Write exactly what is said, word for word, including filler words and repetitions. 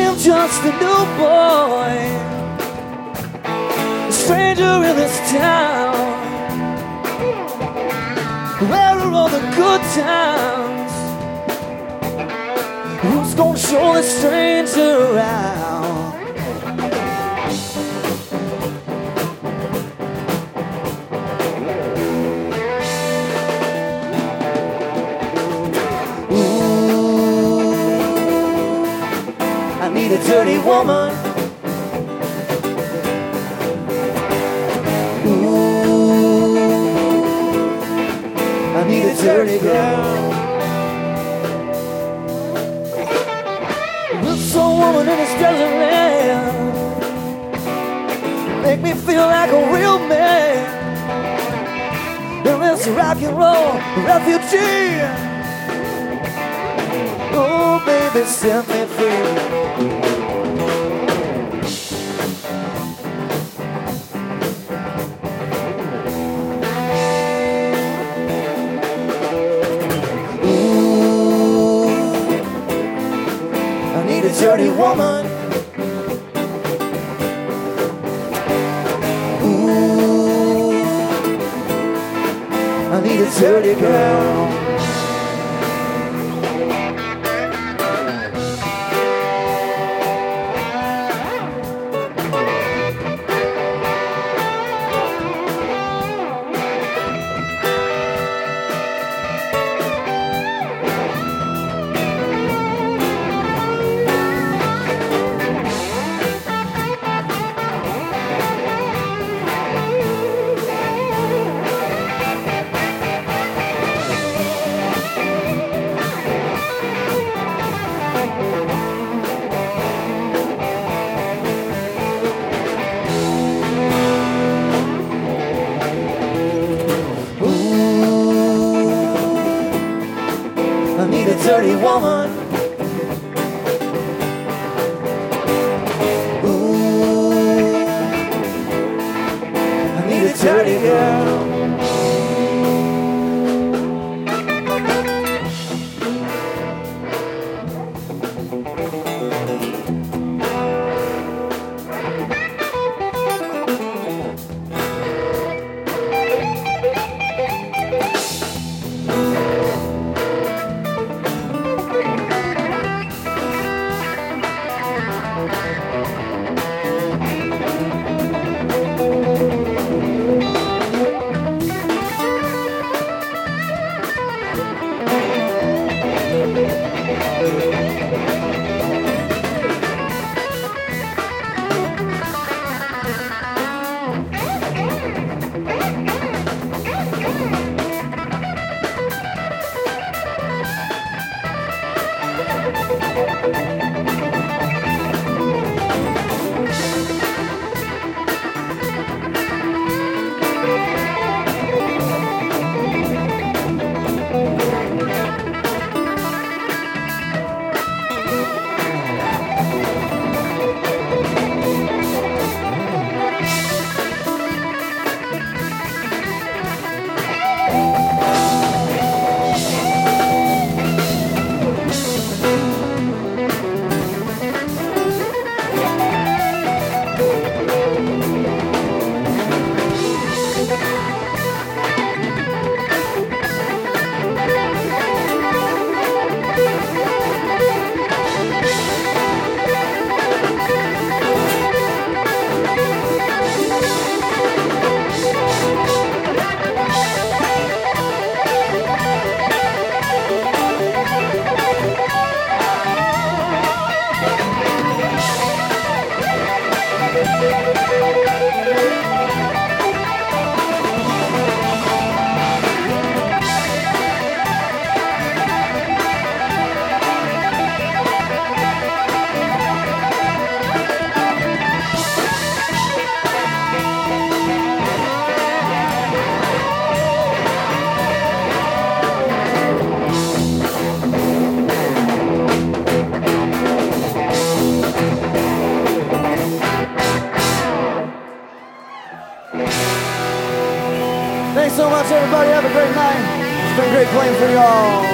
am just a new boy, a stranger in this town. Where are all the good times? Who's gonna show the stranger around? I need a dirty woman. Ooh, I need a dirty girl. With some woman in this desert land, make me feel like a real man. In this rock and roll refugee. Oh, baby, set me free. A dirty woman. Ooh, I need a dirty girl. I need a dirty woman. Ooh, I need a dirty girl. Thanks so much, everybody. Have a great night. It's been great playing for y'all.